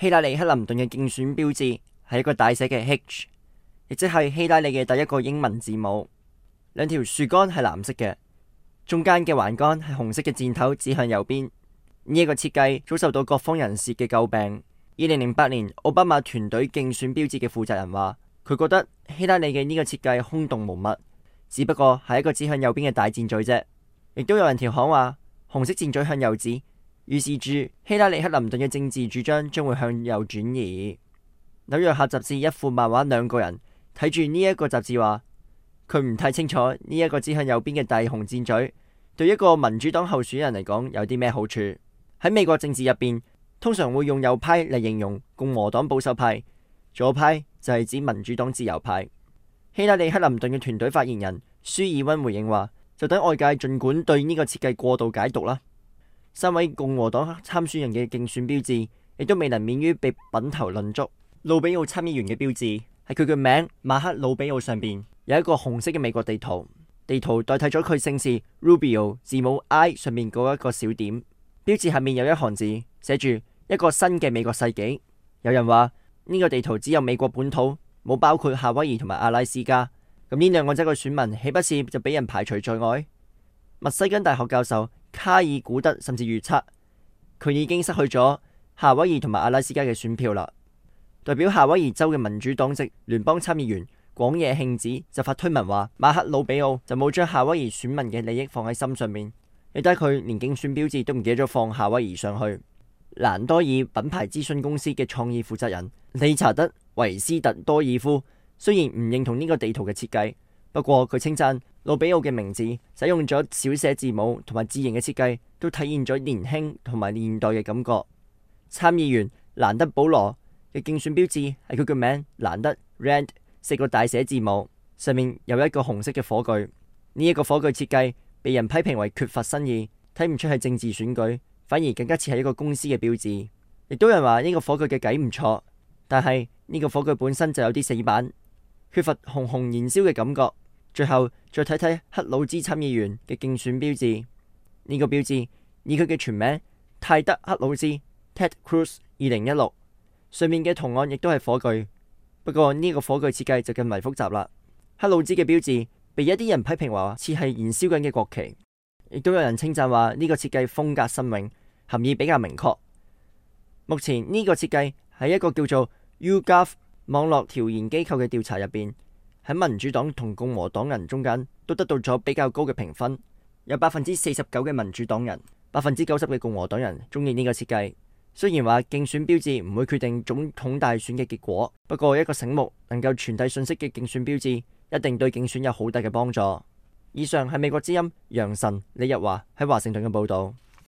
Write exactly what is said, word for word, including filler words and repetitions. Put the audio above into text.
希拉里克林頓嘅競選標誌係一個大寫嘅 H， 亦即係希拉里嘅第一個英文字母。兩條樹幹係藍色嘅，中間嘅橫杆係紅色嘅箭頭指向右邊。呢、這、一個設計早受到各方人士嘅詬病。二零零八年，奧巴馬團隊競選標誌嘅負責人話，佢覺得希拉里嘅呢個設計空洞無物，只不過係一個指向右邊嘅大箭嘴啫。亦都有人調侃話，紅色箭嘴向右指，預示住希拉里克林頓嘅政治主張將會向右轉移。紐約客雜誌一副漫畫兩個人睇住呢一個雜誌話，佢唔太清楚呢一個指向右邊嘅大紅箭嘴對一個民主黨候選人嚟講有啲咩好處。喺美國政治入邊，通常會用右派嚟形容共和黨保守派，左派就係指民主黨自由派。希拉里克林頓嘅團隊發言人舒爾溫回應話，就等外界盡管對呢個設計過度解讀啦。三位共和黨參選人嘅競選標誌亦都未能免於被品頭論足。魯比奧參議員嘅標誌係佢嘅名馬克魯比奧上邊有一個紅色嘅美國地圖，地圖代替咗佢姓氏 Rubio 字母 I 上面嗰一個小點。標誌下面有一行字寫住一個新嘅美國世紀。有人話呢個地圖只有美國本土，冇包括夏威夷同埋阿拉斯加。咁呢兩個州嘅選民豈不是就俾人排除在外？密西根大學教授卡爾古德甚至預測，佢已經失去咗夏威夷同埋阿拉斯加嘅選票啦。代表夏威夷州嘅民主黨籍聯邦參議員廣野慶子就發推文話，馬克魯比奧就冇將夏威夷選民嘅利益放喺心上面，亦都係佢連競選標誌都唔記得咗放夏威夷上去。蘭多爾品牌諮詢公司嘅創意負責人理查德維斯特多爾夫雖然唔認同呢個地圖嘅設計，不過佢稱讚魯比奧嘅名字使用咗小寫字母同埋字形嘅設計，都體現咗年輕同埋現代嘅感覺。參議員蘭德保羅嘅競選標誌係佢嘅名蘭德 Rand 四個大寫字母，上面有一個紅色嘅火炬。呢、這、一個火炬設計被人批評為缺乏新意，睇唔出係政治選舉，反而更加似係一個公司嘅標誌。亦都有人話呢個火炬嘅計唔錯，但係呢個火炬本身就有啲死板，缺乏熊熊燃燒嘅感覺。最後再睇睇克魯茲參議員嘅競選標誌，呢、這個標誌以佢嘅全名泰德克魯茲 Ted Cruz 二零一六，上面嘅圖案亦都係火炬，不過呢個火炬設計就更為複雜啦。克魯茲嘅標誌被一啲人批評話似係燃燒緊嘅國旗，亦都有人稱讚話呢個設計風格新穎，含義比較明確。目前呢個設計喺一個叫做 YouGov 網絡調研機構嘅調查入邊，喺民主黨同共和黨人中間都得到咗比較高嘅評分，有百分之四十九嘅民主黨人，百分之九十嘅共和黨人中意呢個設計。雖然話競選標誌唔會決定總統大選嘅結果，不過一個醒目能夠傳遞信息嘅競選標誌一定對競選有好大嘅幫助。以上係美國之音楊晨李日華喺華盛頓嘅報道。